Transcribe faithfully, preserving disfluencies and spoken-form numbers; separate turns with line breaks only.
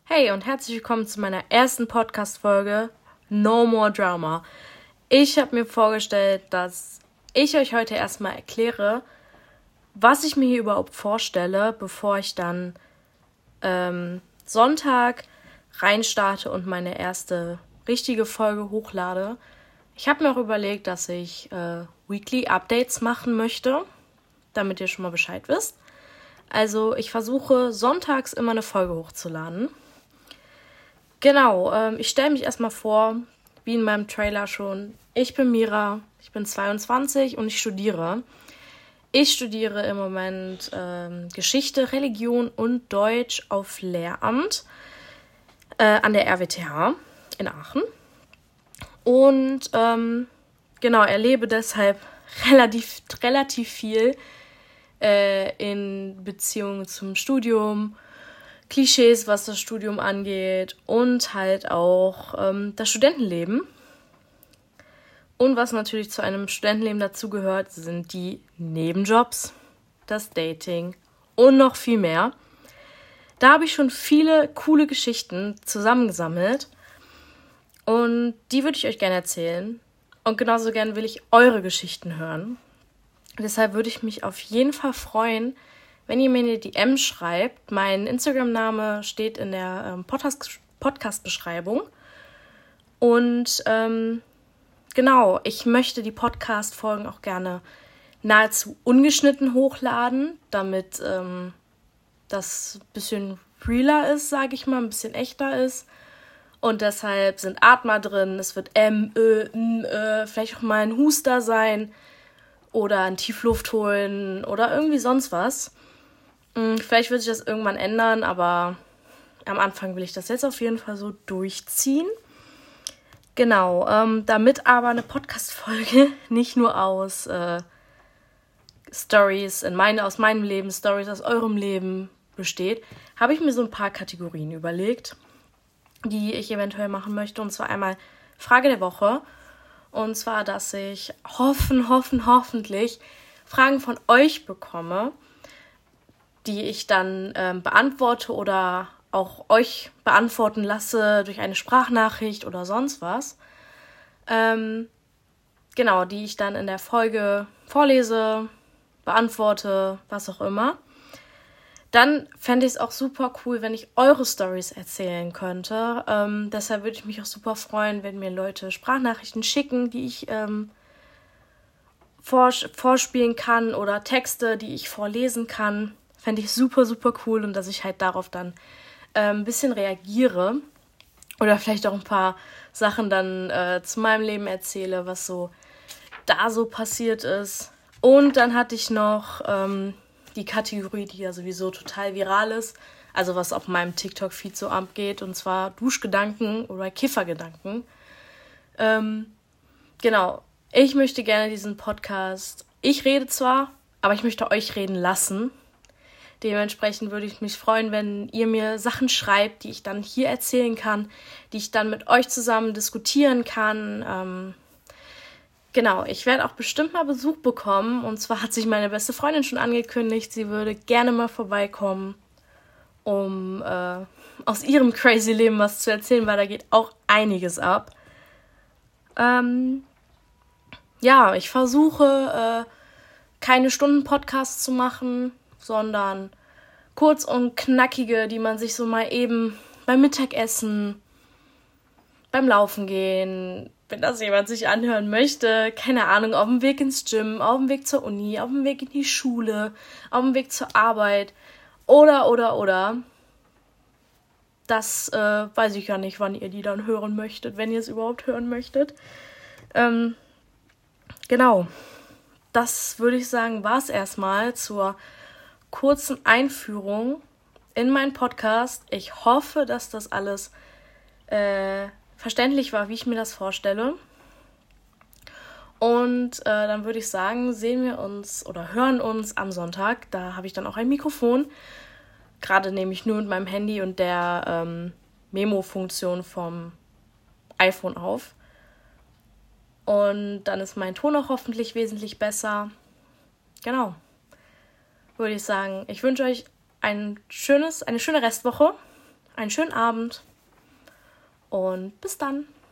Hey und herzlich willkommen zu meiner ersten Podcast-Folge No More Drama. Ich habe mir vorgestellt, dass ich euch heute erstmal erkläre, was ich mir hier überhaupt vorstelle, bevor ich dann ähm, Sonntag reinstarte und meine erste richtige Folge hochlade. Ich habe mir auch überlegt, dass ich äh, Weekly Updates machen möchte, damit ihr schon mal Bescheid wisst. Also ich versuche sonntags immer eine Folge hochzuladen. Genau, ähm, ich stelle mich erstmal vor, wie in meinem Trailer schon. Ich bin Mira, ich bin zweiundzwanzig und ich studiere. Ich studiere im Moment ähm, Geschichte, Religion und Deutsch auf Lehramt äh, an der R W T H in Aachen. Und ähm, genau, erlebe deshalb relativ, relativ viel äh, in Beziehung zum Studium, Klischees, was das Studium angeht und halt auch ähm, das Studentenleben. Und was natürlich zu einem Studentenleben dazugehört, sind die Nebenjobs, das Dating und noch viel mehr. Da habe ich schon viele coole Geschichten zusammengesammelt und die würde ich euch gerne erzählen. Und genauso gerne will ich eure Geschichten hören. Deshalb würde ich mich auf jeden Fall freuen, wenn ihr mir eine D M schreibt. Mein Instagram-Name steht in der ähm, Podcast- Podcast-Beschreibung. Und ähm, genau, ich möchte die Podcast-Folgen auch gerne nahezu ungeschnitten hochladen, damit ähm, das ein bisschen realer ist, sage ich mal, ein bisschen echter ist. Und deshalb sind Atmer drin, es wird M, Ö, N, Ö, vielleicht auch mal ein Huster sein oder ein Tiefluft holen oder irgendwie sonst was. Vielleicht wird sich das irgendwann ändern, aber am Anfang will ich das jetzt auf jeden Fall so durchziehen. Genau, ähm, damit aber eine Podcast-Folge nicht nur aus äh, Stories in meine, aus meinem Leben, Stories aus eurem Leben besteht, habe ich mir so ein paar Kategorien überlegt, die ich eventuell machen möchte. Und zwar einmal Frage der Woche. Und zwar, dass ich hoffen, hoffen, hoffentlich Fragen von euch bekomme, die ich dann ähm, beantworte oder auch euch beantworten lasse durch eine Sprachnachricht oder sonst was. Ähm, genau, die ich dann in der Folge vorlese, beantworte, was auch immer. Dann fände ich es auch super cool, wenn ich eure Storys erzählen könnte. Ähm, deshalb würde ich mich auch super freuen, wenn mir Leute Sprachnachrichten schicken, die ich ähm, vors- vorspielen kann oder Texte, die ich vorlesen kann. Fände ich super, super cool und dass ich halt darauf dann äh, ein bisschen reagiere oder vielleicht auch ein paar Sachen dann äh, zu meinem Leben erzähle, was so da so passiert ist. Und dann hatte ich noch ähm, die Kategorie, die ja sowieso total viral ist, also was auf meinem TikTok-Feed so abgeht, und zwar Duschgedanken oder Kiffergedanken. Ähm, genau, ich möchte gerne diesen Podcast, ich rede zwar, aber ich möchte euch reden lassen. Dementsprechend würde ich mich freuen, wenn ihr mir Sachen schreibt, die ich dann hier erzählen kann, die ich dann mit euch zusammen diskutieren kann. Ähm, genau, ich werde auch bestimmt mal Besuch bekommen. Und zwar hat sich meine beste Freundin schon angekündigt, sie würde gerne mal vorbeikommen, um äh, aus ihrem crazy Leben was zu erzählen, weil da geht auch einiges ab. Ähm, ja, ich versuche, äh, keine Stunden-Podcasts zu machen, sondern kurz und knackige, die man sich so mal eben beim Mittagessen, beim Laufen gehen, wenn das jemand sich anhören möchte, keine Ahnung, auf dem Weg ins Gym, auf dem Weg zur Uni, auf dem Weg in die Schule, auf dem Weg zur Arbeit oder, oder, oder. Das äh, weiß ich ja nicht, wann ihr die dann hören möchtet, wenn ihr es überhaupt hören möchtet. Ähm, genau, das würde ich sagen, war es erstmal zur kurzen Einführung in meinen Podcast. Ich hoffe, dass das alles äh, verständlich war, wie ich mir das vorstelle. Und äh, dann würde ich sagen, sehen wir uns oder hören uns am Sonntag. Da habe ich dann auch ein Mikrofon. Gerade nehme ich nur mit meinem Handy und der ähm, Memo-Funktion vom iPhone auf. Und dann ist mein Ton auch hoffentlich wesentlich besser. Genau. Würde ich sagen, ich wünsche euch ein schönes, eine schöne Restwoche. einen schönen Abend und bis dann.